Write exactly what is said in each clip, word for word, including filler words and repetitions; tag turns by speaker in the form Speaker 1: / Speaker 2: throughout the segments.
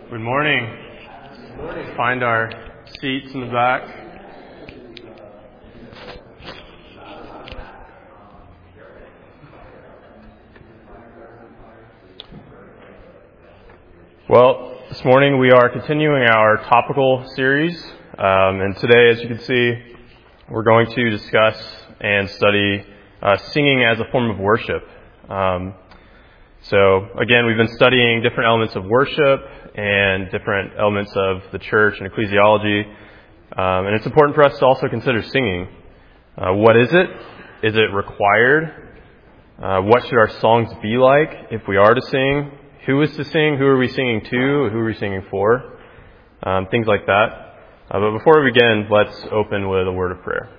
Speaker 1: Good morning.
Speaker 2: Good morning.
Speaker 1: Find our seats in the back. Well, this morning we are continuing our topical series, um, and today, as you can see, we're going to discuss and study uh, singing as a form of worship. Um, so, again, we've been studying different elements of worship and different elements of the church and ecclesiology, um, and it's important for us to also consider singing. Uh, what is it? Is it required? Uh, what should our songs be like if we are to sing? Who is to sing? Who are we singing to? Who are we singing for? Um, things like that. Uh, but before we begin, let's open with a word of prayer.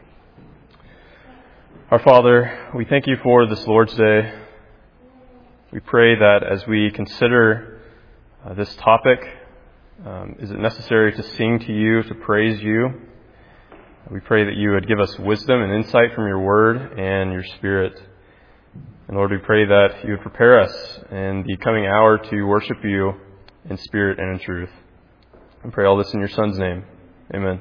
Speaker 1: Our Father, we thank you for this Lord's Day. We pray that as we consider uh, this topic, um, is it necessary to sing to you, to praise you? We pray that you would give us wisdom and insight from your word and your Spirit. And Lord, we pray that you would prepare us in the coming hour to worship you in spirit and in truth. We pray all this in your Son's name. Amen.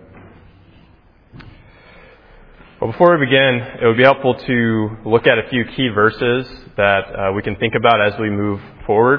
Speaker 1: Well, before we begin, it would be helpful to look at a few key verses that uh, we can think about as we move forward.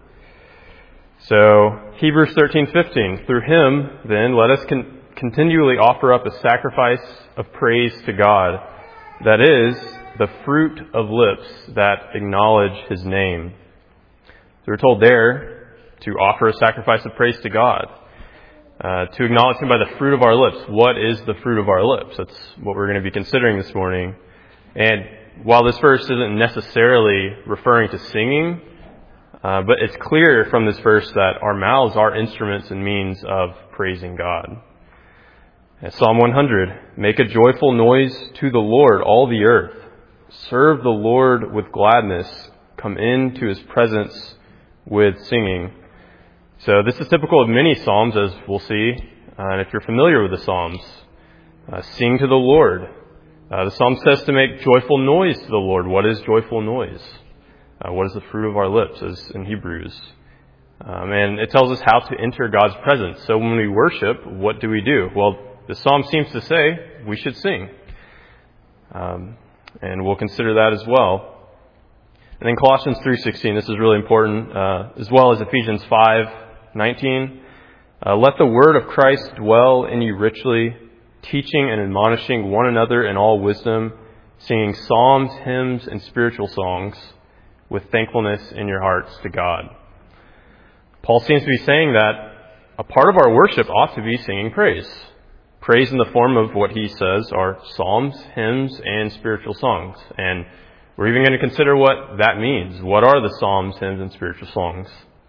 Speaker 1: So, Hebrews thirteen fifteen. Through him, then, let us con- continually offer up a sacrifice of praise to God, that is, the fruit of lips that acknowledge his name. So we're told there to offer a sacrifice of praise to God, uh, to acknowledge him by the fruit of our lips. What is the fruit of our lips? That's what we're going to be considering this morning. And while this verse isn't necessarily referring to singing, uh, but it's clear from this verse that our mouths are instruments and means of praising God. And Psalm one hundred, make a joyful noise to the Lord, all the earth. Serve the Lord with gladness. Come into his presence with singing. So this is typical of many Psalms, as we'll see. Uh, and if you're familiar with the Psalms, uh, sing to the Lord. Uh, the Psalm says to make joyful noise to the Lord. What is joyful noise? Uh, what is the fruit of our lips, as in Hebrews? Um, and it tells us how to enter God's presence. So when we worship, what do we do? Well, the Psalm seems to say we should sing. Um, and we'll consider that as well. And then Colossians three sixteen, this is really important, uh, as well as Ephesians five nineteen. Uh, let the word of Christ dwell in you richly, teaching and admonishing one another in all wisdom, singing psalms, hymns, and spiritual songs with thankfulness in your hearts to God. Paul seems to be saying that a part of our worship ought to be singing praise. Praise in the form of what he says are psalms, hymns, and spiritual songs. And we're even going to consider what that means. What are the psalms, hymns, and spiritual songs?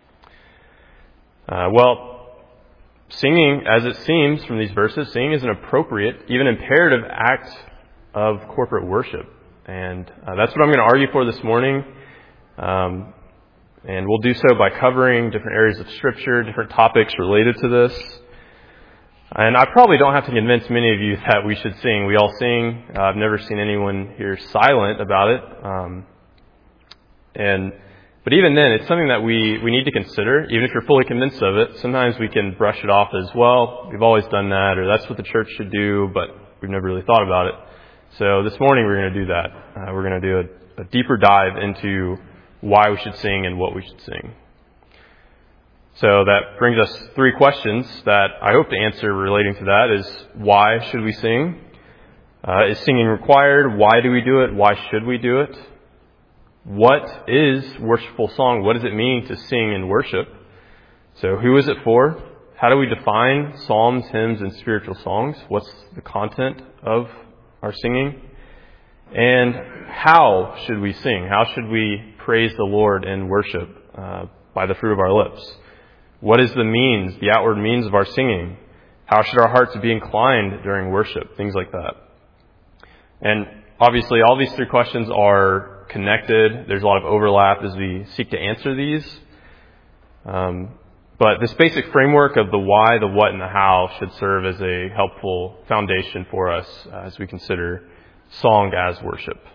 Speaker 1: Uh, well, singing, as it seems from these verses, singing is an appropriate, even imperative act of corporate worship. And uh, that's what I'm going to argue for this morning. Um, and we'll do so by covering different areas of Scripture, different topics related to this. And I probably don't have to convince many of you that we should sing. We all sing. Uh, I've never seen anyone here silent about it. Um, and but even then, it's something that we, we need to consider. Even if you're fully convinced of it, sometimes we can brush it off as, well, we've always done that, or that's what the church should do, but we've never really thought about it. So this morning we're going to do that. Uh, we're going to do a, a deeper dive into why we should sing and what we should sing. So that brings us three questions that I hope to answer relating to that is, why should we sing? Uh, is singing required? Why do we do it? Why should we do it? What is worshipful song? What does it mean to sing in worship? So who is it for? How do we define psalms, hymns, and spiritual songs? What's the content of our singing? And how should we sing? How should we praise the Lord in worship uh, by the fruit of our lips? What is the means, the outward means of our singing? How should our hearts be inclined during worship? Things like that. And obviously, all these three questions are connected. There's a lot of overlap as we seek to answer these. Um, but this basic framework of the why, the what, and the how should serve as a helpful foundation for us uh, as we consider song as worship.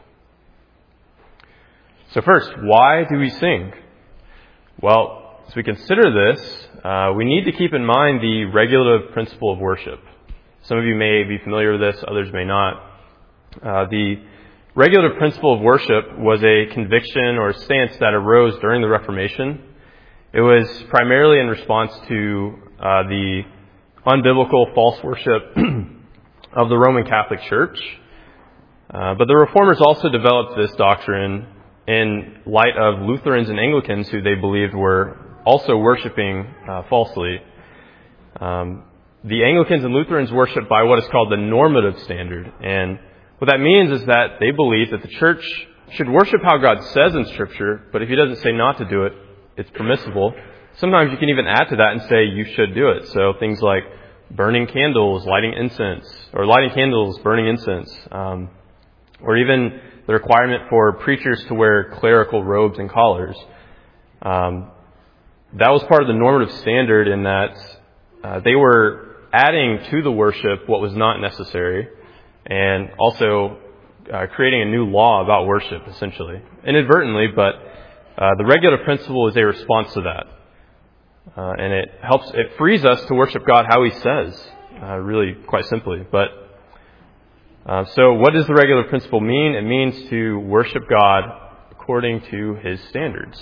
Speaker 1: So first, why do we sing? Well, as we consider this, uh, we need to keep in mind the regulative principle of worship. Some of you may be familiar with this, others may not. Uh, the regulative principle of worship was a conviction or stance that arose during the Reformation. It was primarily in response to uh, the unbiblical false worship of the Roman Catholic Church. Uh, but the Reformers also developed this doctrine in light of Lutherans and Anglicans who they believed were also worshiping uh, falsely. Um, the Anglicans and Lutherans worship by what is called the normative standard. And what that means is that they believe that the church should worship how God says in Scripture, but if He doesn't say not to do it, it's permissible. Sometimes you can even add to that and say you should do it. So things like burning candles, lighting incense, or lighting candles, burning incense, um, or even the requirement for preachers to wear clerical robes and collars. Um, that was part of the normative standard in that uh, they were adding to the worship what was not necessary, and also uh, creating a new law about worship, essentially. Inadvertently, but uh, the regulative principle is a response to that. Uh, and it helps, it frees us to worship God how He says, uh, really quite simply. But uh, so what does the regulative principle mean? It means to worship God according to His standards.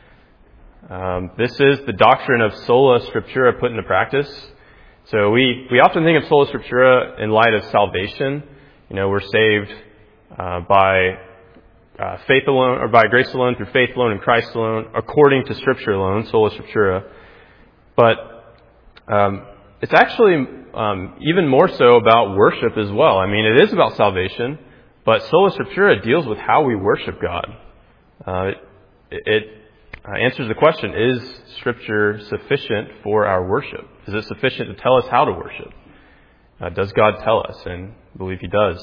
Speaker 1: Um, this is the doctrine of sola scriptura put into practice. So we, we often think of sola scriptura in light of salvation. You know, we're saved uh, by uh, faith alone, or by grace alone, through faith alone, in Christ alone, according to Scripture alone, sola scriptura. But um, it's actually um, even more so about worship as well. I mean, it is about salvation, but sola scriptura deals with how we worship God. Uh, it, it uh, answers the question, is Scripture sufficient for our worship? Is it sufficient to tell us how to worship? Uh, does God tell us? And I believe He does.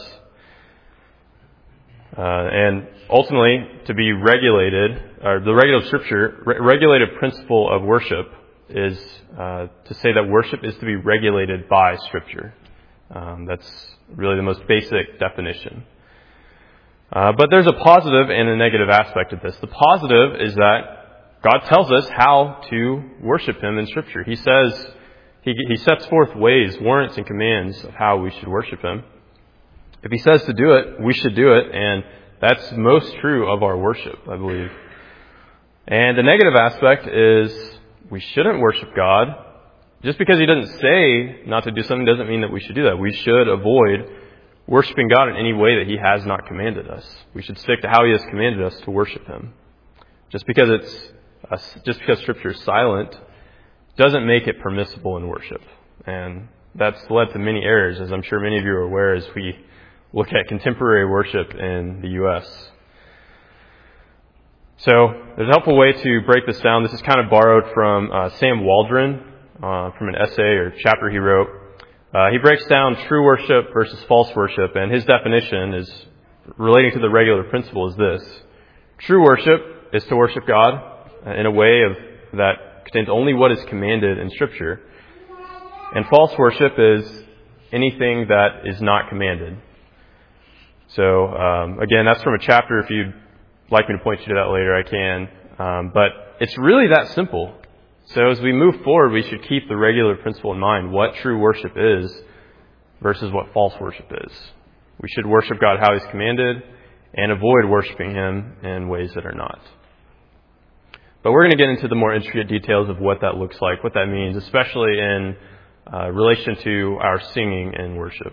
Speaker 1: Uh, and ultimately, to be regulated, or the regulative Scripture, re- regulative principle of worship is uh, to say that worship is to be regulated by Scripture. Um, that's really the most basic definition. Uh, but there's a positive and a negative aspect of this. The positive is that God tells us how to worship Him in Scripture. He says, He, he sets forth ways, warrants, and commands of how we should worship Him. If He says to do it, we should do it, and that's most true of our worship, I believe. And the negative aspect is we shouldn't worship God. Just because He doesn't say not to do something doesn't mean that we should do that. We should avoid worshiping God in any way that He has not commanded us. We should stick to how He has commanded us to worship Him. Just because it's uh, just because Scripture is silent doesn't make it permissible in worship. And that's led to many errors, as I'm sure many of you are aware, as we look at contemporary worship in the U S So there's a helpful way to break this down. This is kind of borrowed from uh, Sam Waldron, uh, from an essay or chapter he wrote. Uh, he breaks down true worship versus false worship, and his definition is relating to the regular principle is this. True worship is to worship God in a way of that contains only what is commanded in Scripture. And false worship is anything that is not commanded. So, um, again, that's from a chapter. If you'd like me to point you to that later, I can. Um, but it's really that simple. So as we move forward, we should keep the regular principle in mind, what true worship is versus what false worship is. We should worship God how He's commanded and avoid worshiping Him in ways that are not. But we're going to get into the more intricate details of what that looks like, what that means, especially in uh, relation to our singing and worship.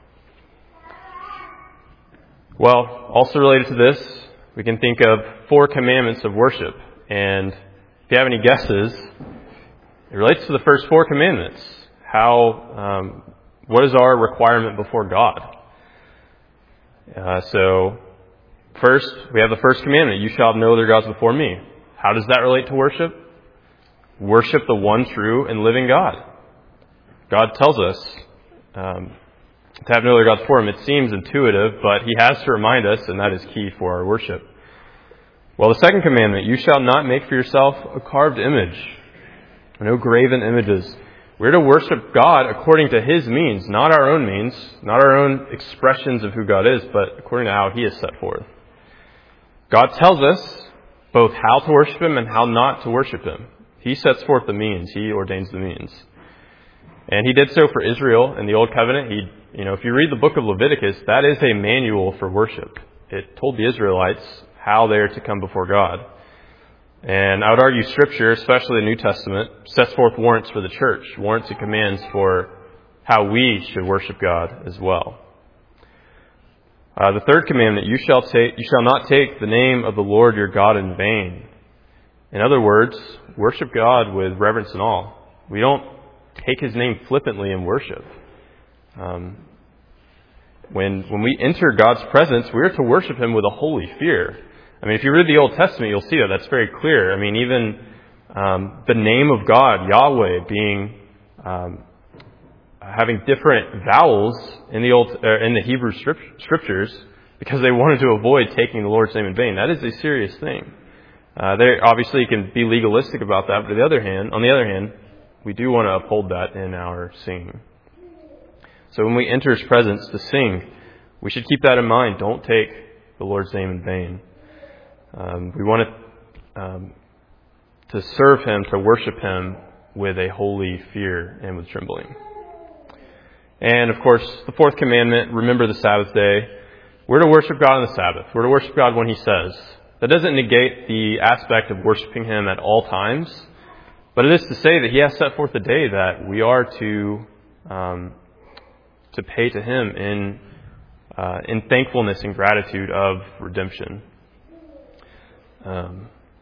Speaker 1: Well, also related to this, we can think of four commandments of worship. And if you have any guesses, it relates to the first four commandments. How, um, what is our requirement before God? Uh, so, first, we have the first commandment, you shall have no other gods before me. How does that relate to worship? Worship the one true and living God. God tells us um, to have no other gods before Him. It seems intuitive, but He has to remind us, and that is key for our worship. Well, the second commandment, you shall not make for yourself a carved image, no graven images. We're to worship God according to His means, not our own means, not our own expressions of who God is, but according to how He has set forth. God tells us both how to worship Him and how not to worship Him. He sets forth the means. He ordains the means. And he did so for Israel in the Old Covenant. He, you know, if you read the book of Leviticus, that is a manual for worship. It told the Israelites how they are to come before God. And I would argue Scripture, especially the New Testament, sets forth warrants for the church, warrants and commands for how we should worship God as well. Uh, the third commandment, you shall take, you shall not take the name of the Lord your God in vain. In other words, worship God with reverence and awe. We don't take His name flippantly in worship. Um, when when we enter God's presence, we are to worship Him with a holy fear. I mean, if you read the Old Testament, you'll see that that's very clear. I mean, even um, the name of God, Yahweh, being um, having different vowels in the old uh, in the Hebrew scriptures because they wanted to avoid taking the Lord's name in vain. That is a serious thing. Uh, they obviously can be legalistic about that, but on the other hand, on the other hand, we do want to uphold that in our singing. So when we enter His presence to sing, we should keep that in mind. Don't take the Lord's name in vain. Um, we want to um, to serve Him, to worship Him with a holy fear and with trembling. And of course, the fourth commandment, remember the Sabbath day. We're to worship God on the Sabbath. We're to worship God when He says. That doesn't negate the aspect of worshiping Him at all times, but it is to say that He has set forth a day that we are to um, to pay to Him in uh, in thankfulness and gratitude of redemption. Um,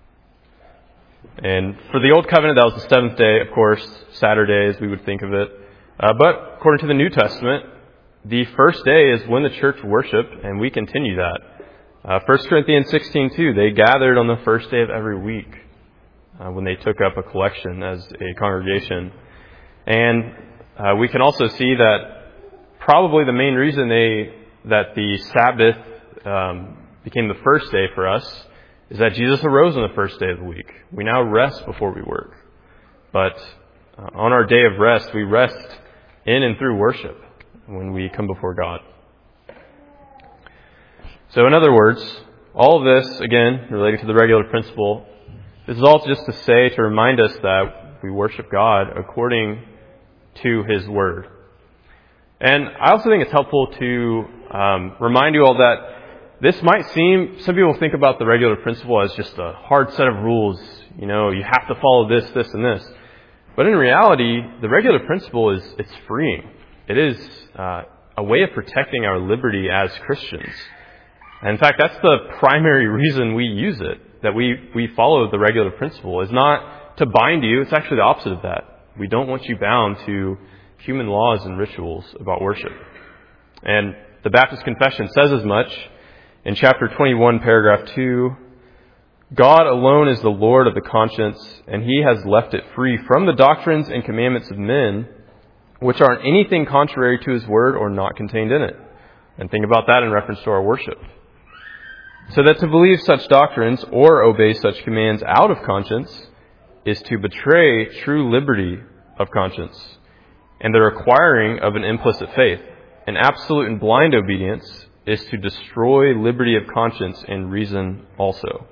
Speaker 1: and for the Old Covenant, that was the seventh day, of course, Saturday as we would think of it. Uh, but according to the New Testament, the first day is when the church worshiped, and we continue that. Uh, First Corinthians sixteen two, they gathered on the first day of every week uh, when they took up a collection as a congregation. And uh, we can also see that probably the main reason they that the Sabbath um, became the first day for us is that Jesus arose on the first day of the week. We now rest before we work. But uh, on our day of rest, we rest in and through worship when we come before God. So in other words, all of this, again, related to the regular principle, this is all just to say, to remind us that we worship God according to His Word. And I also think it's helpful to um, remind you all that this might seem, some people think about the regular principle as just a hard set of rules. You know, you have to follow this, this, and this. But in reality, the regular principle is, it's freeing. It is uh, a way of protecting our liberty as Christians. And in fact, that's the primary reason we use it, that we, we follow the regular principle, is not to bind you. It's actually the opposite of that. We don't want you bound to human laws and rituals about worship. And the Baptist Confession says as much in chapter twenty-one, paragraph two. God alone is the Lord of the conscience, and He has left it free from the doctrines and commandments of men, which aren't anything contrary to His word or not contained in it. And think about that in reference to our worship. So that to believe such doctrines or obey such commands out of conscience is to betray true liberty of conscience and the requiring of an implicit faith. An absolute and blind obedience is to destroy liberty of conscience and reason also.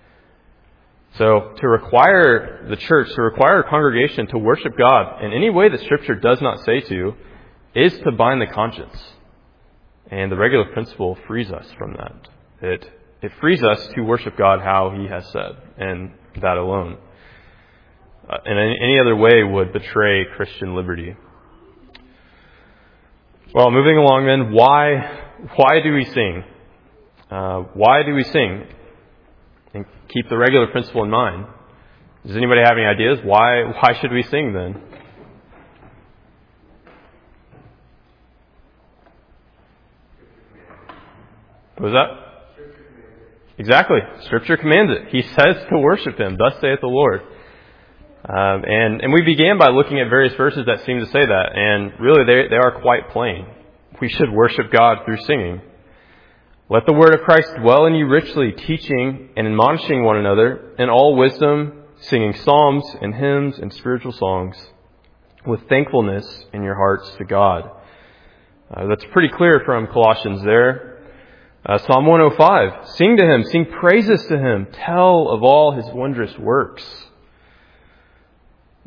Speaker 1: So to require the church, to require a congregation to worship God in any way that Scripture does not say to, is to bind the conscience. And the regular principle frees us from that. It it frees us to worship God how He has said, and that alone. Uh, and any other way would betray Christian liberty. Well, moving along then, why why do we sing? Uh, why do we sing? And keep the regular principle in mind. Does anybody have any ideas? Why why should we sing then? What was that? Exactly. Scripture commands it. He says to worship Him. Thus saith the Lord. Um, and, and we began by looking at various verses that seem to say that. And really, they, they are quite plain. We should worship God through singing. Let the word of Christ dwell in you richly, teaching and admonishing one another in all wisdom, singing psalms and hymns and spiritual songs with thankfulness in your hearts to God. Uh, that's pretty clear from Colossians there. Uh, Psalm one oh five, sing to Him, sing praises to Him, tell of all His wondrous works.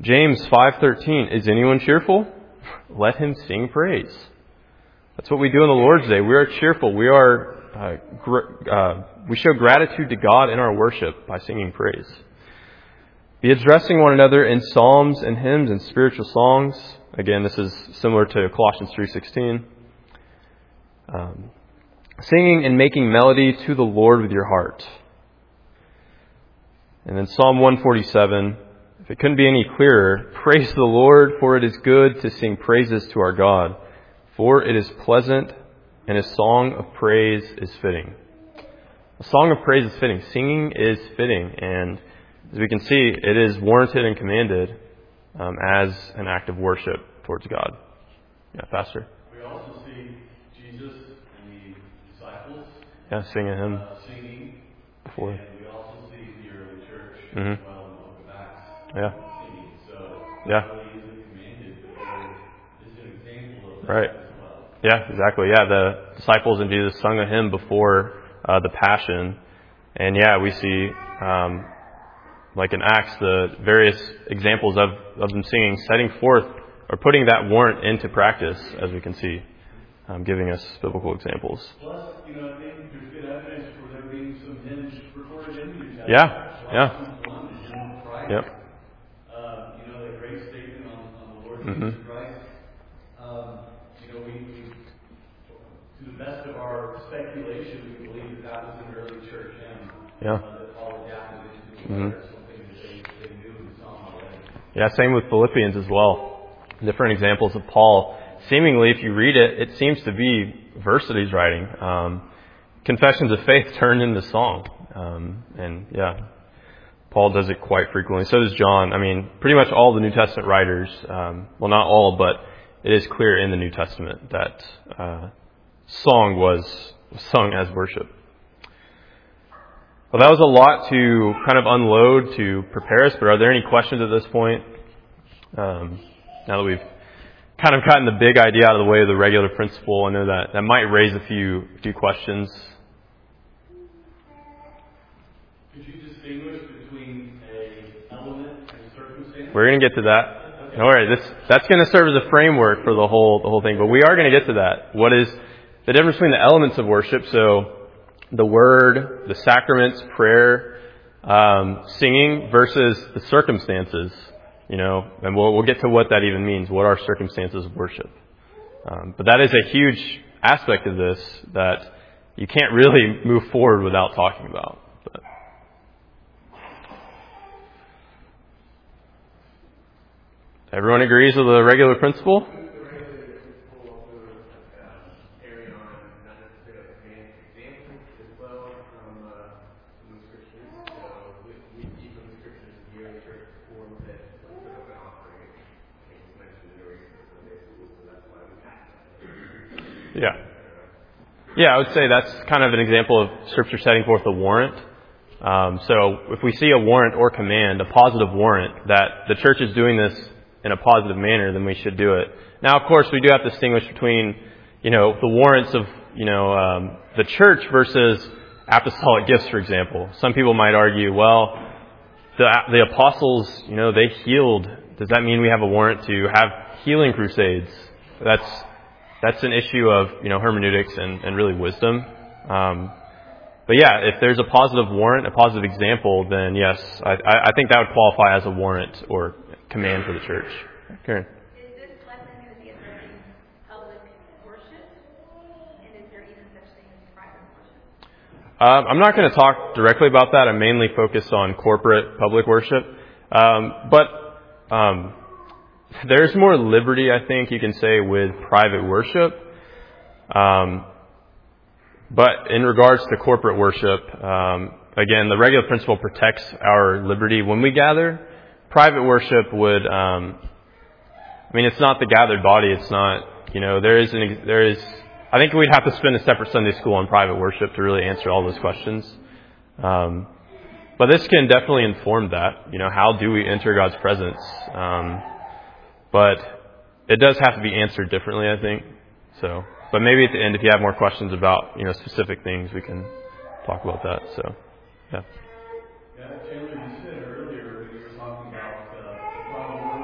Speaker 1: James five thirteen, is anyone cheerful? Let him sing praise. That's what we do on the Lord's Day. We are cheerful. We are uh, gr- uh, we show gratitude to God in our worship by singing praise. Be addressing one another in psalms and hymns and spiritual songs. Again, this is similar to Colossians three sixteen. Um, singing and making melody to the Lord with your heart. And then Psalm one forty-seven. If it couldn't be any clearer, praise the Lord, for it is good to sing praises to our God, for it is pleasant, and a song of praise is fitting. A song of praise is fitting. Singing is fitting, and as we can see, it is warranted and commanded um, as an act of worship towards God. Yeah, Pastor.
Speaker 2: We also see Jesus and the disciples
Speaker 1: Yeah, singing him
Speaker 2: uh, singing,
Speaker 1: before.
Speaker 2: and we also see the early church
Speaker 1: Mm-hmm.
Speaker 2: as well in the book of Acts
Speaker 1: Yeah.
Speaker 2: singing. So
Speaker 1: Yeah.
Speaker 2: not only is it commanded, but there is an example of that
Speaker 1: Right.
Speaker 2: as well.
Speaker 1: Yeah, exactly. Yeah, the disciples and Jesus sung a hymn before uh, the Passion. And yeah, we see, um, like in Acts, the various examples of, of them singing, setting forth or putting that warrant into practice, as we can see, um, giving us biblical examples.
Speaker 2: Plus, you know, I think there's good evidence for there being some hymns recorded in the New Testament.
Speaker 1: Yeah, yeah.
Speaker 2: One, the hymn of Christ.
Speaker 1: Yep.
Speaker 2: Uh, you know, the great statement on, on the Lord
Speaker 1: Mm-hmm.
Speaker 2: Jesus Christ. Um, you know, we, we, to the best of our speculation, we believe that that was an early church hymn.
Speaker 1: Yeah.
Speaker 2: Uh, that Paul adapted into the
Speaker 1: Mm-hmm.
Speaker 2: letter, something that they, they knew and saw already.
Speaker 1: Yeah, same with Philippians as well. Different examples of Paul. Seemingly, if you read it, it seems to be verse that he's writing. Um, confessions of faith turned into song. Um, and yeah, Paul does it quite frequently. So does John. I mean, pretty much all the New Testament writers, um, well, not all, but it is clear in the New Testament that uh, song was sung as worship. Well, that was a lot to kind of unload to prepare us, but are there any questions at this point? Um, now that we've kind of gotten the big idea out of the way of the regular principle, I know that that might raise a few few questions.
Speaker 2: Could you distinguish between a element and a circumstance?
Speaker 1: We're going to get to that. All right, this that's going to serve as a framework for the whole the whole thing, but we are going to get to that. What is the difference between the elements of worship? So the word, the sacraments, prayer, um, singing versus the circumstances, you know, and we'll, we'll get to what that even means. What are circumstances of worship? Um, but that is a huge aspect of this that you can't really move forward without talking about. But. Everyone agrees with the regular principle? Yeah. Yeah, I would say that's kind of an example of Scripture setting forth a warrant. Um, so if we see a warrant or command, a positive warrant, that the church is doing this in a positive manner, then we should do it. Now, of course, we do have to distinguish between, you know, the warrants of, you know, um, the church versus apostolic gifts, for example. Some people might argue, well, the, the apostles, you know, they healed. Does that mean we have a warrant to have healing crusades? That's That's an issue of, you know, hermeneutics and, and really wisdom. Um, but yeah, if there's a positive warrant, a positive example, then yes, I, I think that would qualify as a warrant or command for the church. Karen.
Speaker 3: Is this lesson going to be addressing public worship? And is there even such thing as private worship?
Speaker 1: Um, I'm not going to talk directly about that. I'm mainly focused on corporate public worship. Um, but um, there's more liberty, I think you can say, with private worship. Um, but in regards to corporate worship, um, again, the regular principle protects our liberty when we gather. Private worship would, um, I mean, it's not the gathered body. It's not, you know, there is, an, there is, I think we'd have to spend a separate Sunday school on private worship to really answer all those questions. Um, but this can definitely inform that, you know, how do we enter God's presence? Um, But it does have to be answered differently, I think. So, but maybe at the end, if you have more questions about, you know, specific things, we can talk about that. So, yeah.
Speaker 2: Yeah, Taylor, you said earlier when you were talking about uh, the problem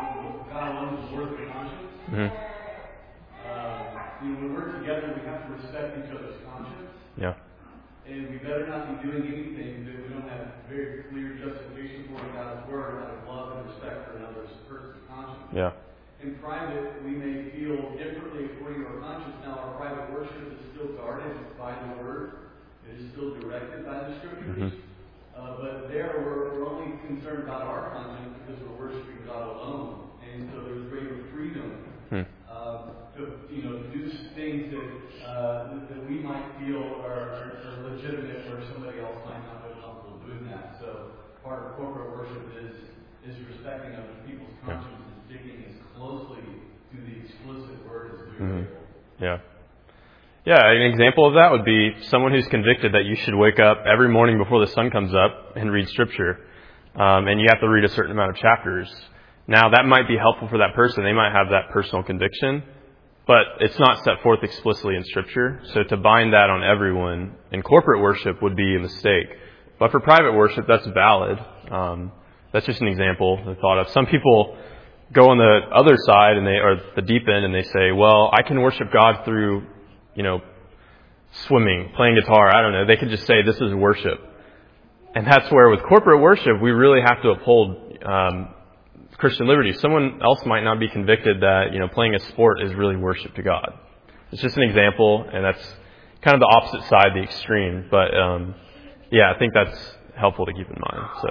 Speaker 1: Mm-hmm.
Speaker 2: Uh, you know, when we're together, we have to respect each other's conscience.
Speaker 1: Yeah.
Speaker 2: And we better not be doing anything that we don't have very clear justification for in God's Word out of love and respect for another person's conscience.
Speaker 1: Yeah.
Speaker 2: In private, we may feel differently according to our conscience. Now, our private worship is still guarded by the Word. It is still directed by the Scriptures.
Speaker 1: Mm-hmm.
Speaker 2: Uh, but there, we're, we're only concerned about our conscience because we're worshiping God alone. And so there's greater freedom
Speaker 1: Hmm.
Speaker 2: uh, to, you know, do things that uh, that we might feel are, are, are legitimate, where somebody else might not feel comfortable doing that. So part of corporate worship is is respecting other people's conscience and sticking as closely to the explicit Word as we
Speaker 1: Mm-hmm.
Speaker 2: can.
Speaker 1: Yeah. Yeah, an example of that would be someone who's convicted that you should wake up every morning before the sun comes up and read Scripture. Um, and you have to read a certain amount of chapters. Now, that might be helpful for that person. They might have that personal conviction, but it's not set forth explicitly in Scripture. So to bind that on everyone in corporate worship would be a mistake. But for private worship, that's valid. Um, that's just an example I thought of. Some people go on the other side, and they or the deep end, and they say, well, I can worship God through, you know, swimming, playing guitar. I don't know. They could just say this is worship. And that's where with corporate worship, we really have to uphold um, Christian liberty. Someone else might not be convicted that, you know, playing a sport is really worship to God. It's just an example, and that's kind of the opposite side, the extreme. But, um, yeah, I think that's helpful to keep in mind. So,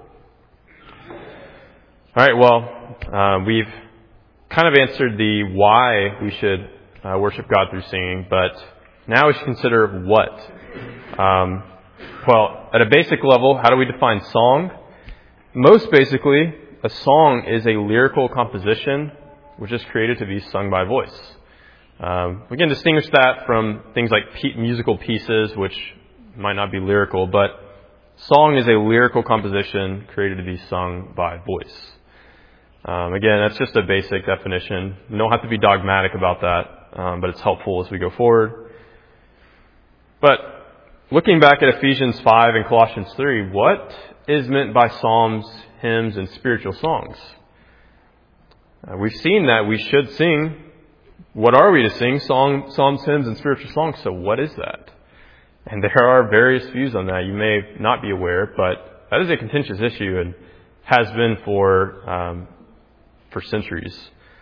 Speaker 1: all right, well, uh, we've kind of answered the why we should uh, worship God through singing, but now we should consider what. Um, well, at a basic level, how do we define song? Most basically, a song is a lyrical composition which is created to be sung by voice. Um, we can distinguish that from things like pe- musical pieces, which might not be lyrical, but song is a lyrical composition created to be sung by voice. Um, again, that's just a basic definition. You don't have to be dogmatic about that, um, but it's helpful as we go forward. But looking back at Ephesians five and Colossians three, what is meant by psalms, hymns, and spiritual songs? Uh, we've seen that we should sing. What are we to sing? Song, psalms, hymns, and spiritual songs. So what is that? And there are various views on that. You may not be aware, but that is a contentious issue and has been for um, for centuries.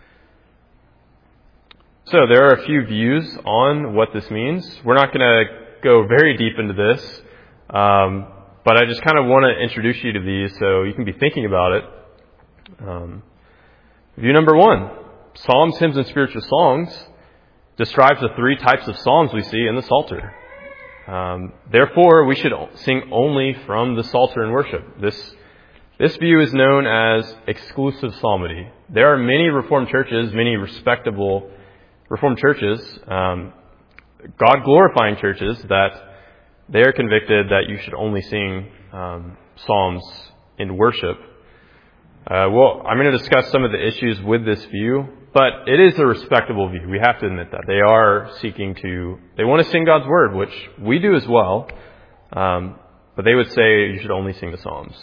Speaker 1: So there are a few views on what this means. We're not going to go very deep into this, um, but I just kind of want to introduce you to these so you can be thinking about it. Um, view number one, psalms, hymns, and spiritual songs describes the three types of psalms we see in the Psalter. Um, therefore, we should sing only from the Psalter in worship. This this view is known as exclusive psalmody. There are many Reformed churches, many respectable Reformed churches, um, God-glorifying churches, that they are convicted that you should only sing um, psalms in worship. Uh, well, I'm going to discuss some of the issues with this view, but it is a respectable view. We have to admit that. They are seeking to, they want to sing God's Word, which we do as well, um, but they would say you should only sing the psalms.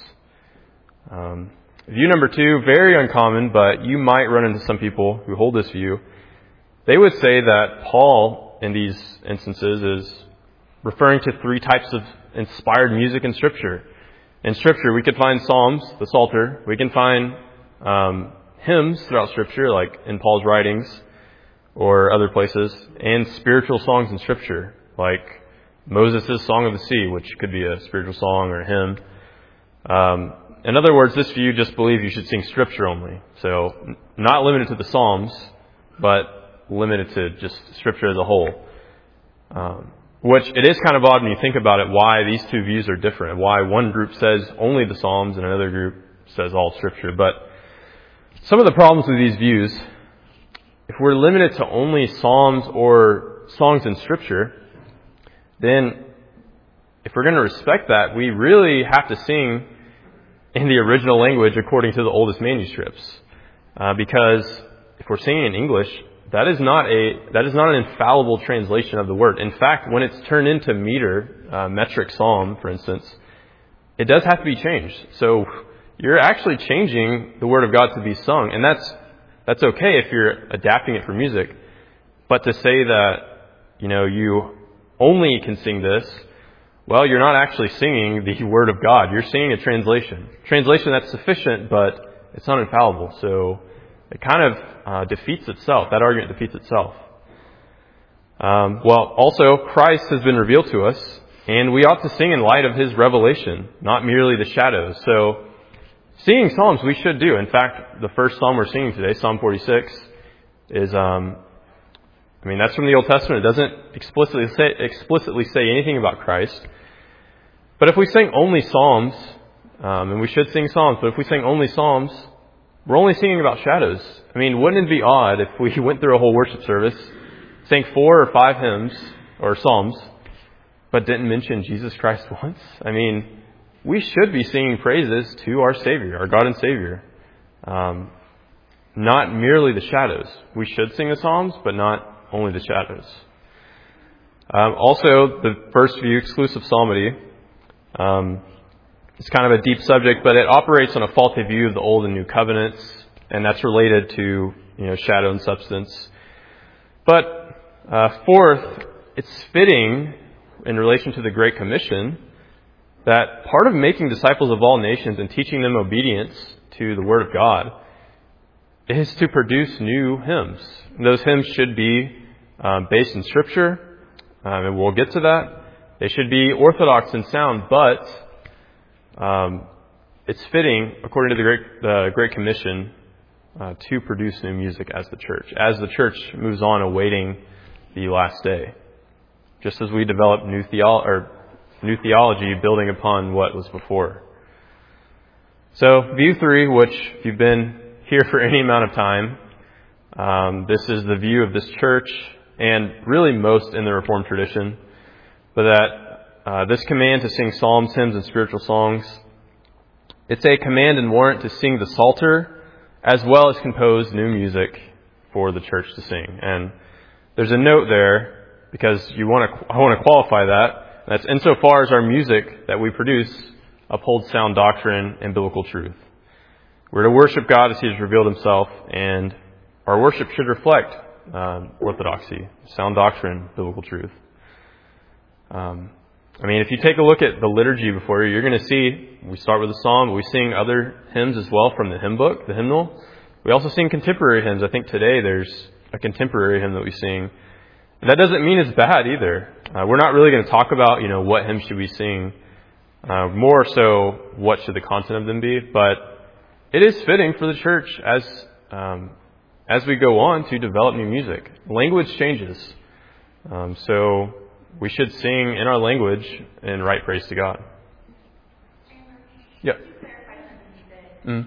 Speaker 1: Um, view number two, very uncommon, but you might run into some people who hold this view. They would say that Paul, in these instances, is referring to three types of inspired music in Scripture. In Scripture, we could find psalms, the Psalter. We can find um, hymns throughout Scripture, like in Paul's writings or other places, and spiritual songs in Scripture, like Moses' Song of the Sea, which could be a spiritual song or a hymn. Um, in other words, this view just believes you should sing Scripture only. So not limited to the Psalms, but limited to just Scripture as a whole. Um, which it is kind of odd when you think about it, why these two views are different. Why one group says only the Psalms and another group says all Scripture. But some of the problems with these views, if we're limited to only Psalms or songs in Scripture, then if we're going to respect that, we really have to sing in the original language according to the oldest manuscripts. Uh, because if we're singing in English, that is not a that is not an infallible translation of the word. In fact, when it's turned into meter, uh, metric psalm, for instance, it does have to be changed. So you're actually changing the word of God to be sung, and that's that's okay if you're adapting it for music. But to say that, you know, you only can sing this, well, you're not actually singing the Word of God. You're singing a translation. Translation that's sufficient, but it's not infallible. So it kind of uh, defeats itself. That argument defeats itself. Um, well, also, Christ has been revealed to us, and we ought to sing in light of His revelation, not merely the shadows. So singing psalms we should do. In fact, the first psalm we're singing today, Psalm forty-six, is, um, I mean, that's from the Old Testament. It doesn't explicitly say, explicitly say anything about Christ. But if we sing only psalms, um, and we should sing psalms, but if we sing only psalms, we're only singing about shadows. I mean, wouldn't it be odd if we went through a whole worship service, sang four or five hymns or psalms, but didn't mention Jesus Christ once? I mean, we should be singing praises to our Savior, our God and Savior. Um, not merely the shadows. We should sing the psalms, but not only the shadows. Um, also, the first view, exclusive psalmody, um, it's kind of a deep subject, but it operates on a faulty view of the Old and New Covenants, and that's related to, you know, shadow and substance. But uh, fourth, it's fitting in relation to the Great Commission that part of making disciples of all nations and teaching them obedience to the Word of God is to produce new hymns. And those hymns should be um, based in Scripture, um, and we'll get to that. They should be orthodox and sound, but um, it's fitting, according to the Great, the Great Commission, uh, to produce new music as the church, as the church moves on awaiting the last day. Just as we develop new theolo- or new theology building upon what was before. So, view three, which if you've been here for any amount of time, um, this is the view of this church and really most in the Reformed tradition, but that uh, this command to sing psalms, hymns, and spiritual songs, it's a command and warrant to sing the Psalter as well as compose new music for the church to sing. And there's a note there because you want to, I want to qualify that. That's insofar as our music that we produce upholds sound doctrine and biblical truth. We're to worship God as He has revealed Himself, and our worship should reflect um, orthodoxy, sound doctrine, biblical truth. Um, I mean, if you take a look at the liturgy before you, you're going to see, we start with a psalm, but we sing other hymns as well from the hymn book, the hymnal. We also sing contemporary hymns. I think today there's a contemporary hymn that we sing. That doesn't mean it's bad either. Uh, we're not really going to talk about, you know, what hymns should we sing. Uh, more so, what should the content of them be? But it is fitting for the church as um, as we go on to develop new music. Language changes, um, so we should sing in our language and write praise to God. Yeah. Mm.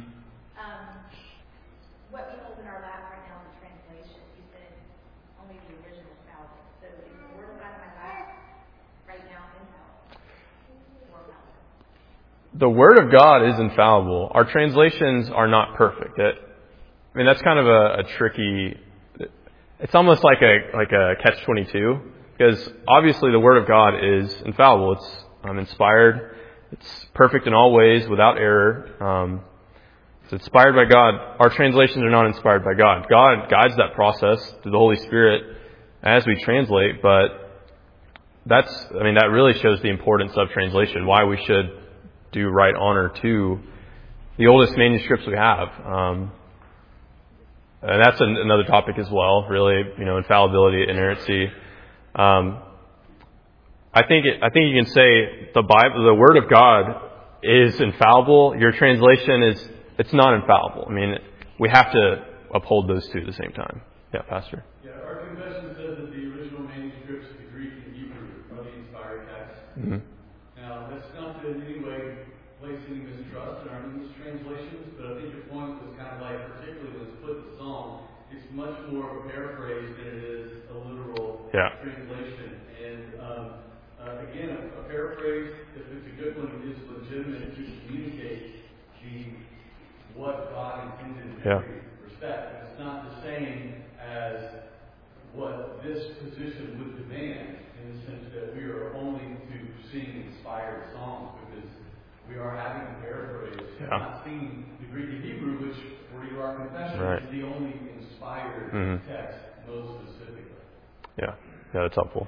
Speaker 1: The Word of God is infallible. Our translations are not perfect. It, I mean, that's kind of a, a tricky... It's almost like a like a catch twenty-two, because obviously the Word of God is infallible. It's um, inspired. It's perfect in all ways, without error. Um, it's inspired by God. Our translations are not inspired by God. God guides that process through the Holy Spirit as we translate, but that's, I mean, that really shows the importance of translation, why we should do right honor to the oldest manuscripts we have. Um, and that's an, another topic as well, really, you know, infallibility, inerrancy. Um, I think it, I think you can say the Bible, the Word of God is infallible. Your translation is, it's not infallible. I mean, we have to uphold those two at the same time. Yeah, Pastor?
Speaker 2: Yeah, our confession says that the original manuscripts, the Greek and Hebrew, are the inspired texts.
Speaker 1: Mm-hmm.
Speaker 2: Now, that's not to in any way place any mistrust in our English translations, but I think your point was kind of like, particularly when it's put in the Psalm, it's much more of a paraphrase than it is a literal
Speaker 1: yeah.
Speaker 2: translation. And um, uh, again, a, a paraphrase, if it's a good one, is legitimate to communicate the what God intended in
Speaker 1: yeah.
Speaker 2: every respect. It's not the same as what this position would demand, in the sense that we are only to sing inspired songs, because we are having to paraphrase,
Speaker 1: yeah.
Speaker 2: not singing the Greek and Hebrew, which according to our confession,
Speaker 1: Right.
Speaker 2: is the only inspired
Speaker 1: Mhm.
Speaker 2: text, most specifically.
Speaker 1: Yeah. Yeah, that's helpful.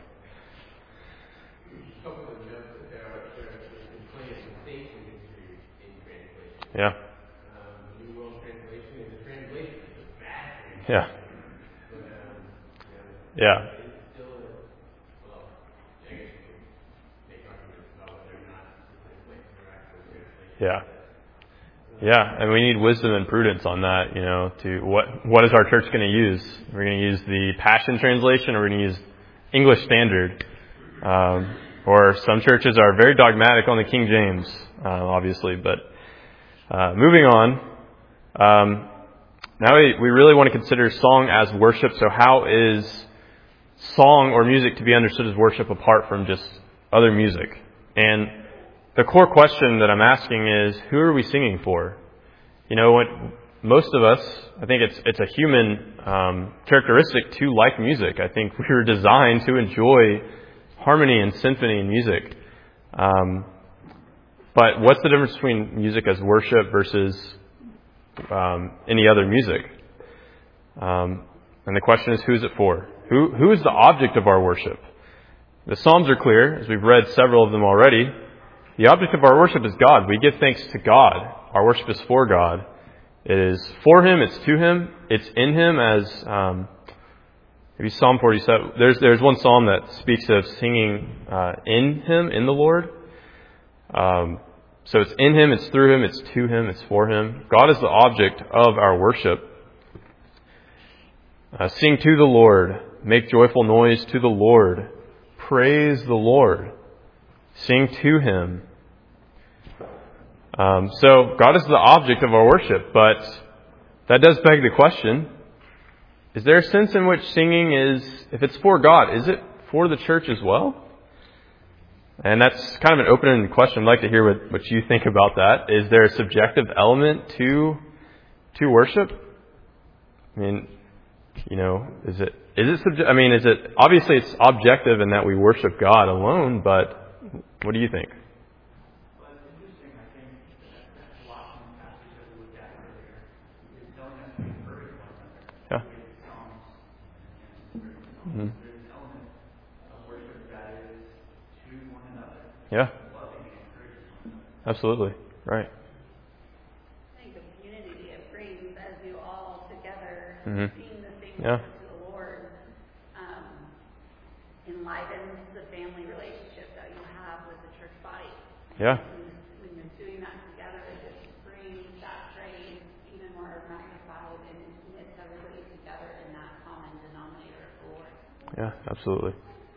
Speaker 1: Yeah.
Speaker 4: New World Translation is a translation. It's a bad translation.
Speaker 1: Yeah.
Speaker 4: But, um, you know,
Speaker 1: Yeah.
Speaker 4: it's still a, well, I guess you can make arguments about whether or not the translation or actual translation.
Speaker 1: Yeah. Yeah, and we need wisdom and prudence on that, you know, to what what is our church going to use? We're going to use the Passion Translation, or we're going to use English Standard. Um, or some churches are very dogmatic on the King James, uh, obviously. But uh, moving on, um, now we, we really want to consider song as worship. So how is song or music to be understood as worship apart from just other music? And the core question that I'm asking is, who are we singing for? You know, what most of us, I think it's it's a human um, characteristic to like music. I think we were designed to enjoy harmony and symphony in music. Um, but what's the difference between music as worship versus um, any other music? Um, and the question is, who's it for? Who who is the object of our worship? The Psalms are clear, as we've read several of them already. The object of our worship is God. We give thanks to God. Our worship is for God. It is for Him. It's to Him. It's in Him, as um, maybe Psalm forty-seven. There's there's one psalm that speaks of singing uh, in Him, in the Lord. Um, so it's in Him. It's through Him. It's to Him. It's for Him. God is the object of our worship. Uh, sing to the Lord. Make joyful noise to the Lord. Praise the Lord. Sing to Him. Um, so God is the object of our worship, but that does beg the question, is there a sense in which singing is, if it's for God, is it for the church as well? And that's kind of an open-ended question. I'd like to hear what, what you think about that. Is there a subjective element to to worship? I mean, you know, is it is it subject? I mean, is it obviously it's objective in that we worship God alone, but what do you think?
Speaker 5: Well, it's interesting. I think that, that Colossians passage that we looked at earlier is telling us to encourage one another.
Speaker 1: Yeah.
Speaker 5: We get songs and spiritual songs.
Speaker 1: Mm-hmm.
Speaker 5: There's an element of worship that is to one another.
Speaker 1: Yeah.
Speaker 5: Loving and encouraging one another.
Speaker 1: Absolutely. Right.
Speaker 3: I think the community it brings as you all together
Speaker 1: Mhm.
Speaker 3: sing the same
Speaker 1: Yeah.
Speaker 3: worship to the Lord um, enlivens the family relationship that you have with the church body.
Speaker 1: Yeah.
Speaker 3: When, when you're doing that together, it just brings that praise even more magnified and knits everybody together in that common denominator of the Lord.
Speaker 1: Yeah, absolutely.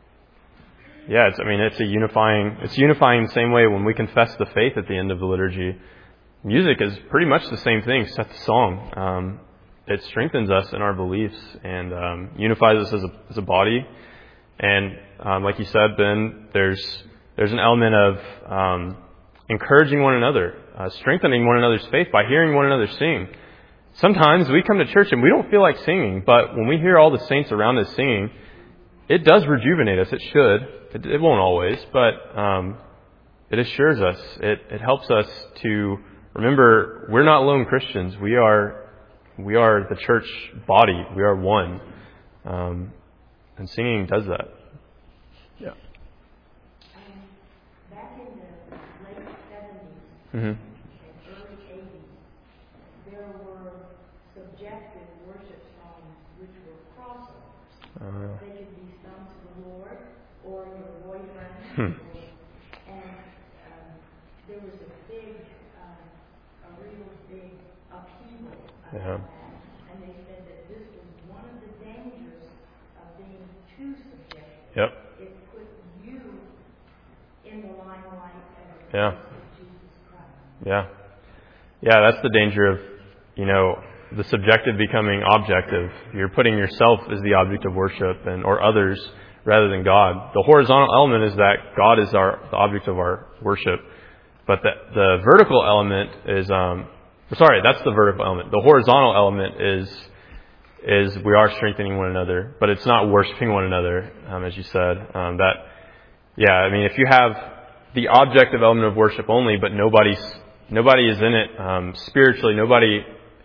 Speaker 1: Yeah, it's, I mean, it's a unifying, it's unifying the same way when we confess the faith at the end of the liturgy. Music is pretty much the same thing, except the song. Um, it strengthens us in our beliefs and um, unifies us as a, as a body. And um, like you said, Ben, there's there's an element of um, encouraging one another, uh, strengthening one another's faith by hearing one another sing. Sometimes we come to church and we don't feel like singing, but when we hear all the saints around us singing, it does rejuvenate us. It should. It, it won't always, but um, it assures us. It, it helps us to remember we're not lone Christians. We are we are the church body. We are one. Um, and singing does that. Yeah.
Speaker 6: Um, back in the late seventies
Speaker 1: Mm-hmm.
Speaker 6: and early eighties, there were subjective worship songs which were crossovers.
Speaker 1: Uh,
Speaker 6: They could be sung to the Lord or your boyfriend.
Speaker 1: Hmm.
Speaker 6: Or, and um, there was a big, um, a real big upheaval about
Speaker 1: Yeah.
Speaker 6: that. And they said that this was one of the dangers of being too subjective.
Speaker 1: Yep.
Speaker 6: It put you in the limelight as
Speaker 1: Yeah.
Speaker 6: opposed to Jesus Christ.
Speaker 1: Yeah. Yeah, that's the danger of, you know, the subjective becoming objective. You're putting yourself as the object of worship and or others rather than God. The horizontal element is that God is our the object of our worship. But the the vertical element is um sorry, that's the vertical element. The horizontal element is is we are strengthening one another, but it's not worshiping one another, um, as you said. Um, that yeah, I mean, if you have the objective element of worship only, but nobody's nobody is in it um, spiritually, nobody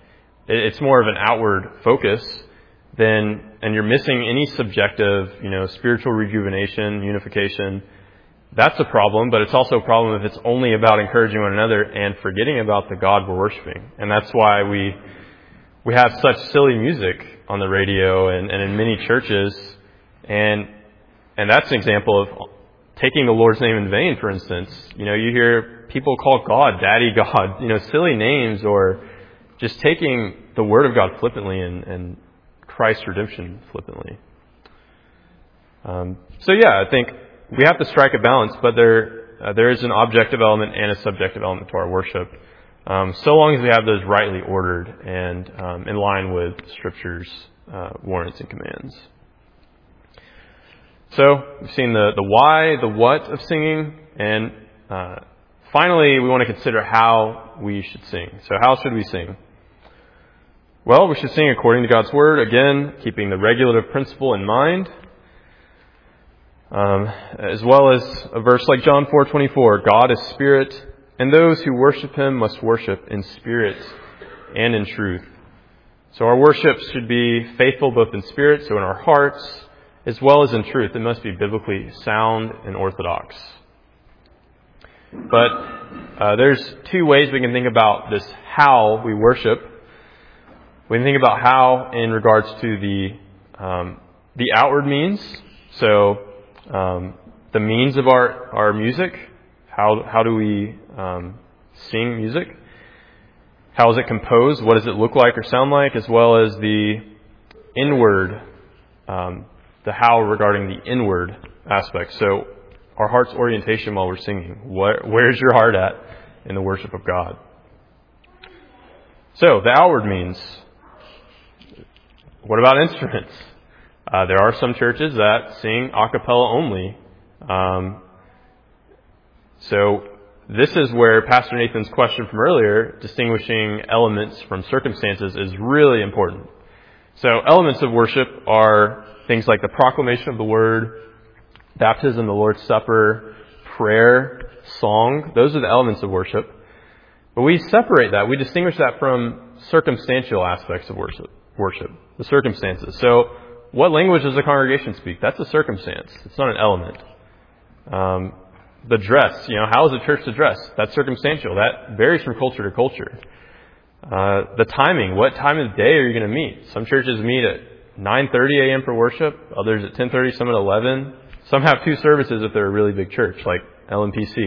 Speaker 1: it's more of an outward focus, then, and you're missing any subjective, you know, spiritual rejuvenation, unification, that's a problem, but it's also a problem if it's only about encouraging one another and forgetting about the God we're worshiping. And that's why we we have such silly music on the radio and, and in many churches, and and that's an example of taking the Lord's name in vain, for instance. You know, you hear people call God Daddy God, you know, silly names, or just taking the Word of God flippantly and, and Christ's redemption flippantly. Um, so yeah, I think we have to strike a balance, but there uh, there is an objective element and a subjective element to our worship, um, so long as we have those rightly ordered and um, in line with Scripture's uh, warrants and commands. So we've seen the, the why, the what of singing, and uh, finally we want to consider how we should sing. So how should we sing? Well, we should sing according to God's Word, again, keeping the regulative principle in mind. Um, as well as a verse like John four twenty-four, God is spirit, and those who worship Him must worship in spirit and in truth. So our worship should be faithful both in spirit, so in our hearts, as well as in truth. It must be biblically sound and orthodox. But uh, there's two ways we can think about this how we worship. We can think about how in regards to the um, the outward means, so Um, the means of our, our music. How how do we um, sing music? How is it composed? What does it look like or sound like? As well as the inward, um, the how regarding the inward aspect. So our heart's orientation while we're singing. What, where's your heart at in the worship of God? So the outward means. What about instruments? Uh, there are some churches that sing a cappella only. Um, so this is where Pastor Nathan's question from earlier, distinguishing elements from circumstances, is really important. So elements of worship are things like the proclamation of the Word, baptism, the Lord's Supper, prayer, song. Those are the elements of worship. But we separate that. We distinguish that from circumstantial aspects of worship. Worship, the circumstances. So what language does the congregation speak? That's a circumstance. It's not an element. Um, the dress, you know, how is the church to dress? That's circumstantial. That varies from culture to culture. Uh, the timing, what time of the day are you going to meet? Some churches meet at nine thirty a.m. for worship, others at ten thirty, some at eleven. Some have two services if they're a really big church, like L M P C.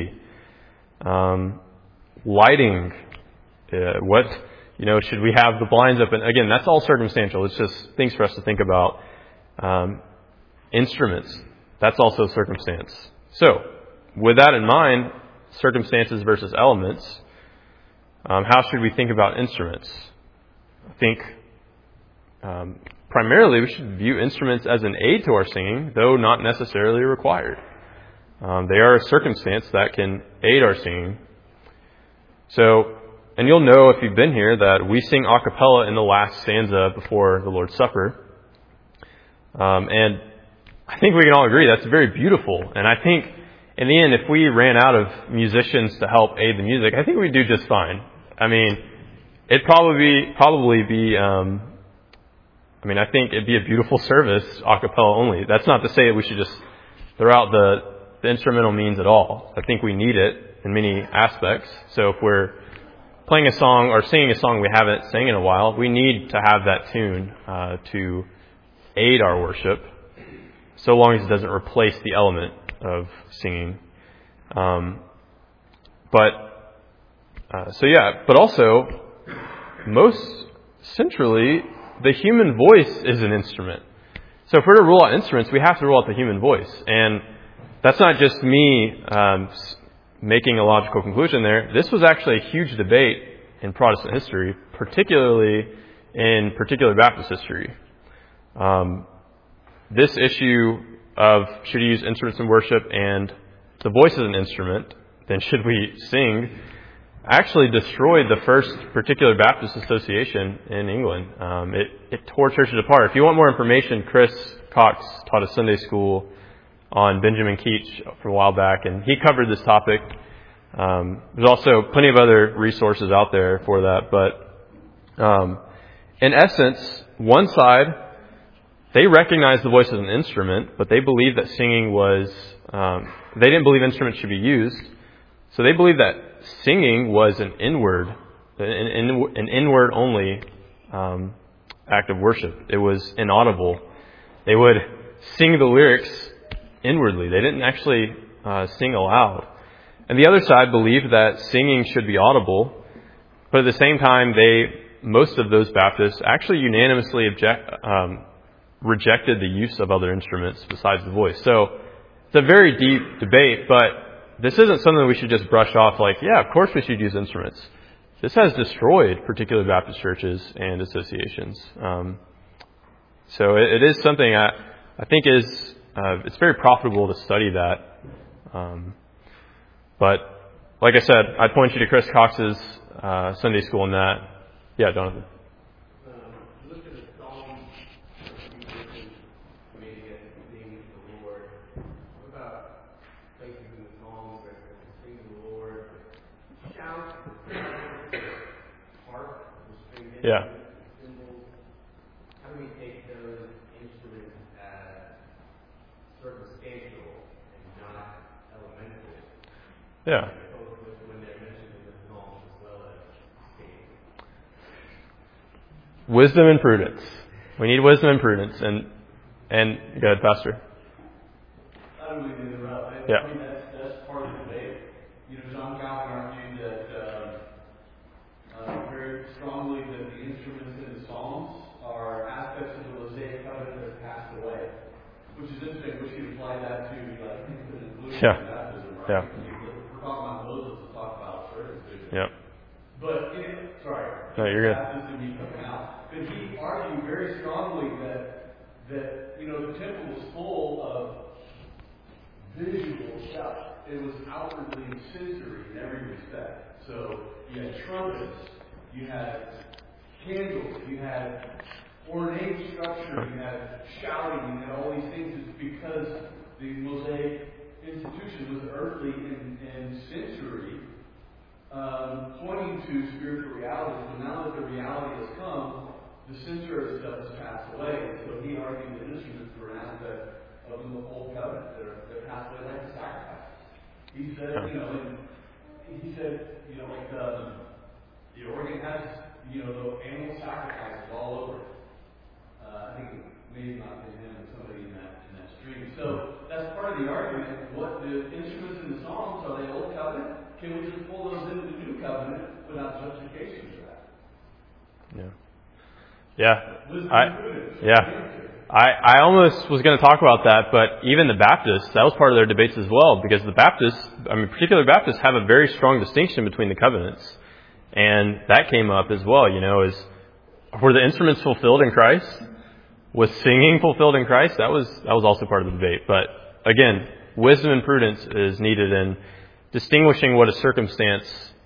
Speaker 1: Um, lighting, uh, what, you know, should we have the blinds open? Again, that's all circumstantial. It's just things for us to think about. Um, instruments, that's also circumstance. So, with that in mind, circumstances versus elements, um, how should we think about instruments? I think um, primarily we should view instruments as an aid to our singing, though not necessarily required. Um, they are a circumstance that can aid our singing. So, and you'll know if you've been here that we sing a cappella in the last stanza before the Lord's Supper. Um, and I think we can all agree that's very beautiful. And I think in the end, if we ran out of musicians to help aid the music, I think we'd do just fine. I mean, it'd probably be, probably be, um, I mean, I think it'd be a beautiful service, a cappella only. That's not to say that we should just throw out the, the instrumental means at all. I think we need it in many aspects. So if we're playing a song or singing a song we haven't sang in a while, we need to have that tune uh, to aid our worship, so long as it doesn't replace the element of singing. Um, but, uh, so yeah, but also, most centrally, the human voice is an instrument. So if we're to rule out instruments, we have to rule out the human voice. And that's not just me um, making a logical conclusion there. This was actually a huge debate in Protestant history, particularly in particular Baptist history. Um, this issue of should you use instruments in worship and the voice is an instrument, then should we sing, actually destroyed the first particular Baptist association in England. Um, it, it tore churches apart. If you want more information, Chris Cox taught a Sunday school on Benjamin Keach for a while back, and he covered this topic. Um, there's also plenty of other resources out there for that, but um, in essence, one side, they recognized the voice as an instrument, but they believed that singing was, um, they didn't believe instruments should be used. So they believed that singing was an inward, an, an inward only um, act of worship. It was inaudible. They would sing the lyrics inwardly. They didn't actually uh, sing aloud. And the other side believed that singing should be audible, but at the same time, they, most of those Baptists actually unanimously object, um, rejected the use of other instruments besides the voice. So it's a very deep debate, but this isn't something we should just brush off like, yeah, of course we should use instruments. This has destroyed particular Baptist churches and associations. Um, so it, it is something I, I think is, uh, it's very profitable to study that. Um, but like I said, I'd point you to Chris Cox's uh, Sunday school in that. Yeah, Jonathan. Yeah.
Speaker 4: How do we take those instruments as circumstantial and not elemental?
Speaker 1: Yeah.
Speaker 4: When they're mentioned in the Psalms as well as singing.
Speaker 1: Wisdom and prudence. We need wisdom and prudence. And, and go ahead, Pastor.
Speaker 2: I don't mean to interrupt. I,
Speaker 1: Yeah.
Speaker 2: I mean, that's, that's part of the debate. You know, John Calvin argued that uh, uh, very strongly that the instruments in the Psalms are aspects of the Mosaic covenant that have passed away. Which is interesting. We should apply that to like infant and inclusion
Speaker 1: Yeah.
Speaker 2: in baptism, right?
Speaker 1: Yeah.
Speaker 2: We're talking about Moses to talk about circumcision.
Speaker 1: Yeah.
Speaker 2: But, you know, sorry.
Speaker 1: No, you're good.
Speaker 2: Baptism you coming out. But he argued very strongly that, that, you know, the temple was full of visual stuff. It was outwardly sensory in every respect. So you had trumpets, you had candles, you had ornate structure, you had shouting, you had all these things. It's because the Mosaic institution was earthly and, and sensory, um, pointing to spiritual reality. So now that the reality has come, the sensory stuff has passed away. And so he argued that instruments were an aspect of the old covenant that, are, that passed away like the sacrifice. He said, you know, and he said, you know, like the, the organ has, you know, the animal sacrifices all over it. Uh, I think maybe not been him, but somebody in that in that stream. So that's part of the argument. What the instruments in the Psalms, are they old covenant? Can we just pull those into the new covenant without justification for that?
Speaker 1: Yeah. Yeah. I, yeah. I, I almost was going to talk about that, but even the Baptists, that was part of their debates as well, because the Baptists, I mean, particular Baptists have a very strong distinction between the covenants. And that came up as well, you know, is, were the instruments fulfilled in Christ? Was singing fulfilled in Christ? That was, that was also part of the debate. But again, wisdom and prudence is needed in distinguishing what a circumstance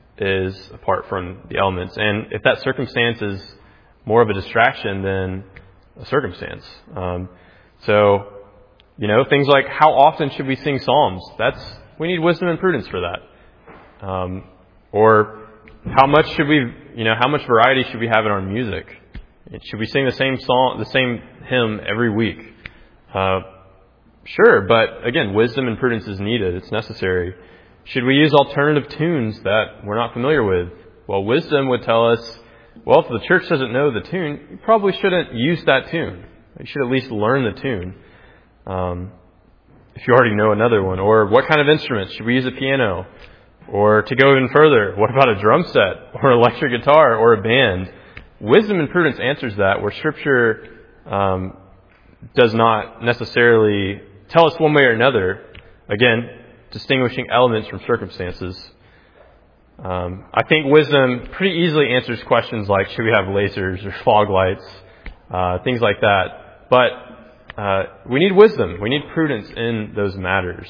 Speaker 1: is apart from the elements. And if that circumstance is more of a distraction than a circumstance. Um, so, you know, things like how often should we sing psalms? That's, we need wisdom and prudence for that. Um, or how much should we, you know, how much variety should we have in our music? Should we sing the same song, the same hymn every week? Uh, sure, but again, wisdom and prudence is needed. It's necessary. Should we use alternative tunes that we're not familiar with? Well, wisdom would tell us, well, if the church doesn't know the tune, you probably shouldn't use that tune. You should at least learn the tune. Um, if you already know another one. Or what kind of instruments? Should we use a piano? Or to go even further, what about a drum set? Or electric guitar? Or a band? Wisdom and prudence answers that, where Scripture um, does not necessarily tell us one way or another. Again, distinguishing elements from circumstances. Um, I think wisdom pretty easily answers questions like, should we have lasers or fog lights, uh, things like that. But uh, we need wisdom. We need prudence in those matters.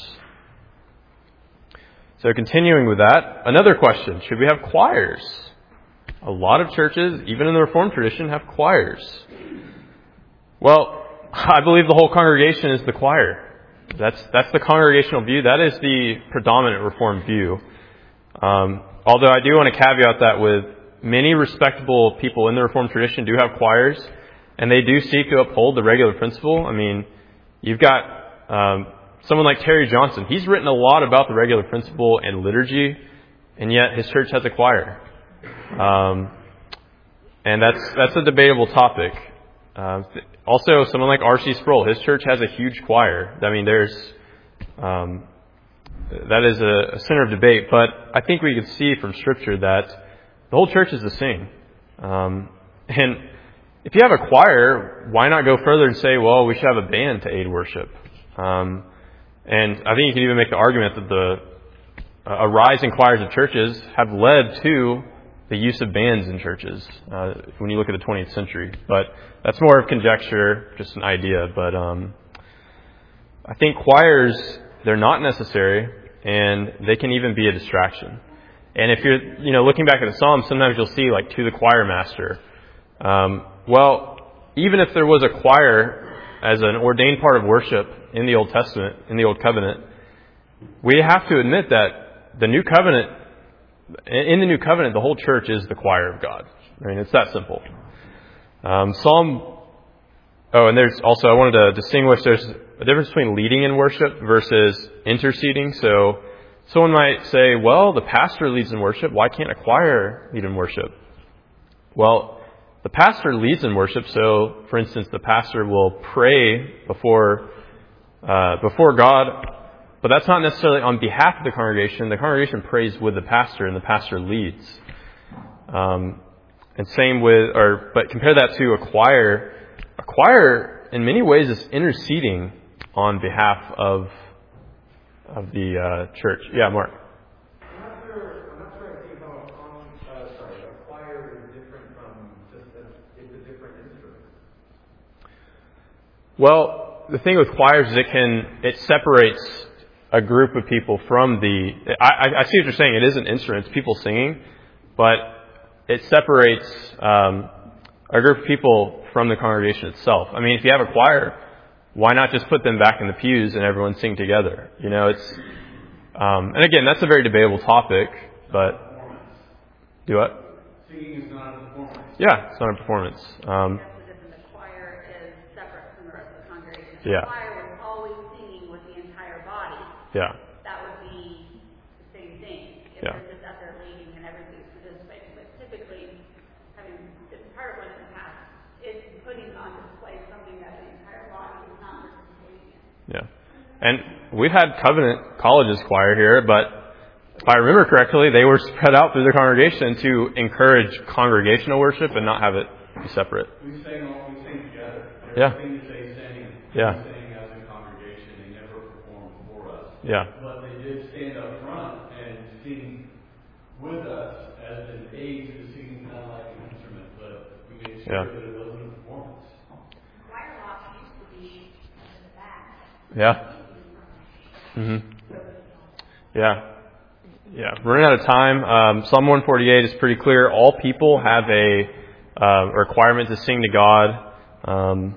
Speaker 1: So continuing with that, another question, should we have choirs? A lot of churches, even in the Reformed tradition, have choirs. Well, I believe the whole congregation is the choir. That's that's the congregational view. That is the predominant Reformed view. Um, although I do want to caveat that with many respectable people in the Reformed tradition do have choirs, and they do seek to uphold the regular principle. I mean, you've got um, someone like Terry Johnson. He's written a lot about the regular principle and liturgy, and yet his church has a choir. Um, and that's that's a debatable topic. Uh, also, someone like R C Sproul, his church has a huge choir. I mean, there's um, that is a, a center of debate, but I think we can see from Scripture that the whole church is to sing. Um, and if you have a choir, why not go further and say, well, we should have a band to aid worship? Um, and I think you can even make the argument that the uh, a rise in choirs of churches have led to the use of bands in churches uh, when you look at the twentieth century. But that's more of conjecture, just an idea. But um, I think choirs, they're not necessary, and they can even be a distraction. And if you're, you know, looking back at the Psalms, sometimes you'll see, like, to the choir master. Um, well, even if there was a choir as an ordained part of worship in the Old Testament, in the Old Covenant, we have to admit that the New Covenant, in the New Covenant, the whole church is the choir of God. I mean, it's that simple. Um, Psalm, oh, and there's also, I wanted to distinguish, there's a difference between leading in worship versus interceding. So someone might say, well, the pastor leads in worship. Why can't a choir lead in worship? Well, the pastor leads in worship. So, for instance, the pastor will pray before uh, before God, but that's not necessarily on behalf of the congregation. The congregation prays with the pastor, and the pastor leads. Um, and same with, or but compare that to a choir. A choir, in many ways, is interceding on behalf of of the uh, church. Yeah, Mark.
Speaker 7: I'm not sure. I'm not sure I see how a song, uh, sorry, a choir is different from just a, it's a different instrument.
Speaker 1: Well, the thing with choirs is it can it separates a group of people from the. I, I see what you're saying. It is an instrument. It's people singing, but it separates um, a group of people from the congregation itself. I mean, if you have a choir, why not just put them back in the pews and everyone sing together? You know, it's, um, and again, that's a very debatable topic, but, do what?
Speaker 2: Singing is not a performance.
Speaker 1: Yeah, it's not a performance. Um,
Speaker 3: The choir is separate from the rest of the congregation. If
Speaker 1: Yeah.
Speaker 3: the choir was always singing with the entire body,
Speaker 1: yeah,
Speaker 3: that would be the same thing. If
Speaker 1: Yeah.
Speaker 3: they're just out there leading and everybody's participating. But typically, having been part of one in the past, it's putting on display something that the entire body is not participating in.
Speaker 1: yeah. And we've had Covenant College's choir here, but if I remember correctly, they were spread out through the congregation to encourage congregational worship and not have it be separate.
Speaker 2: We sang all, we sang together.
Speaker 1: Yeah.
Speaker 2: Everything that they sang,
Speaker 1: Yeah.
Speaker 2: we sang as a congregation. They never performed for us.
Speaker 1: Yeah.
Speaker 2: But they did stand up front and sing with us as an aid to the singing, kind of like an instrument, but we made sure
Speaker 1: Yeah.
Speaker 2: that it wasn't a performance.
Speaker 3: Choir loft used to be in the back.
Speaker 1: Yeah. hmm Yeah. Yeah. Running out of time. Um, Psalm one forty-eight is pretty clear. All people have a uh, requirement to sing to God. Um,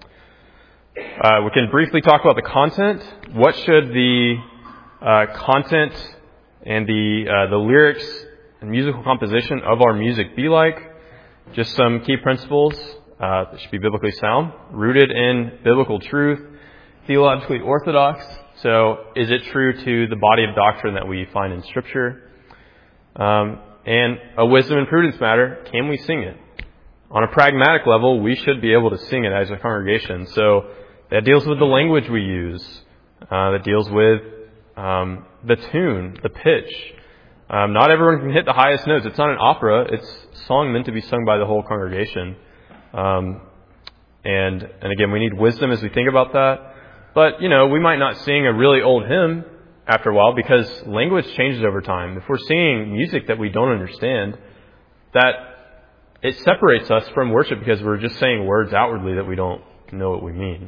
Speaker 1: uh, we can briefly talk about the content. What should the uh, content and the uh, the lyrics and musical composition of our music be like? Just some key principles uh, that should be biblically sound, rooted in biblical truth, theologically orthodox. So is it true to the body of doctrine that we find in Scripture? Um, and a wisdom and prudence matter, can we sing it? On a pragmatic level, we should be able to sing it as a congregation. So that deals with the language we use. Uh, that deals with um, the tune, the pitch. Um, not everyone can hit the highest notes. It's not an opera. It's song meant to be sung by the whole congregation. Um, and and again, we need wisdom as we think about that. But, you know, we might not sing a really old hymn after a while because language changes over time. If we're singing music that we don't understand, that it separates us from worship because we're just saying words outwardly that we don't know what we mean.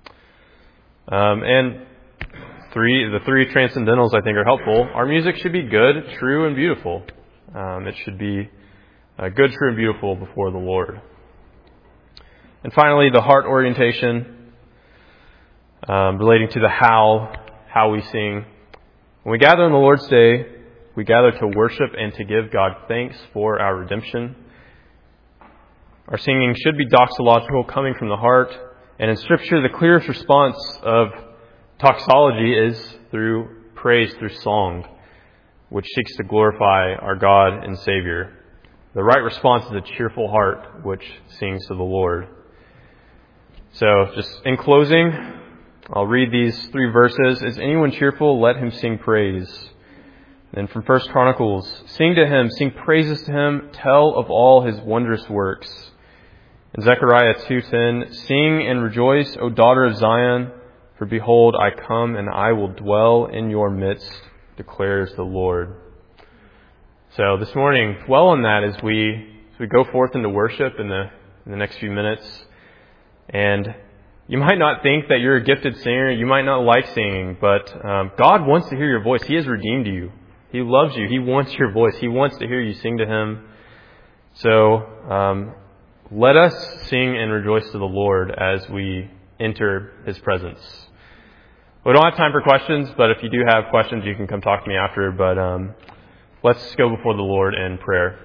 Speaker 1: Um, and three, the three transcendentals I think are helpful. Our music should be good, true, and beautiful. Um, it should be uh, good, true, and beautiful before the Lord. And finally, the heart orientation. Um, relating to the how, how we sing. When we gather on the Lord's Day, we gather to worship and to give God thanks for our redemption. Our singing should be doxological, coming from the heart. And in Scripture, the clearest response of doxology is through praise, through song, which seeks to glorify our God and Savior. The right response is a cheerful heart, which sings to the Lord. So, just in closing, I'll read these three verses. Is anyone cheerful? Let him sing praise. Then from First Chronicles, sing to him, sing praises to him, tell of all his wondrous works. In Zechariah two ten, sing and rejoice, O daughter of Zion, for behold, I come and I will dwell in your midst, declares the Lord. So this morning, dwell on that as we as we go forth into worship in the in the next few minutes. And you might not think that you're a gifted singer. You might not like singing, but um, God wants to hear your voice. He has redeemed you. He loves you. He wants your voice. He wants to hear you sing to Him. So um, let us sing and rejoice to the Lord as we enter His presence. We don't have time for questions, but if you do have questions, you can come talk to me after. But um, let's go before the Lord in prayer.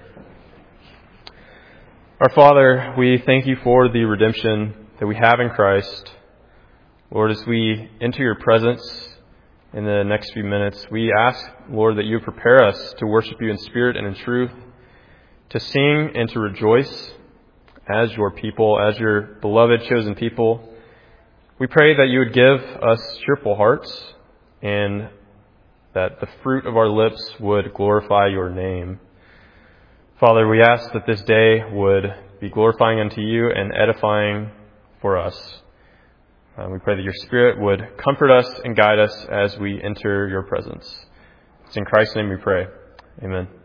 Speaker 1: Our Father, we thank you for the redemption that we have in Christ. Lord, as we enter your presence in the next few minutes, we ask, Lord, that you prepare us to worship you in spirit and in truth, to sing and to rejoice as your people, as your beloved chosen people. We pray that you would give us cheerful hearts and that the fruit of our lips would glorify your name. Father, we ask that this day would be glorifying unto you and edifying for us. Uh, we pray that your Spirit would comfort us and guide us as we enter your presence. It's in Christ's name we pray. Amen.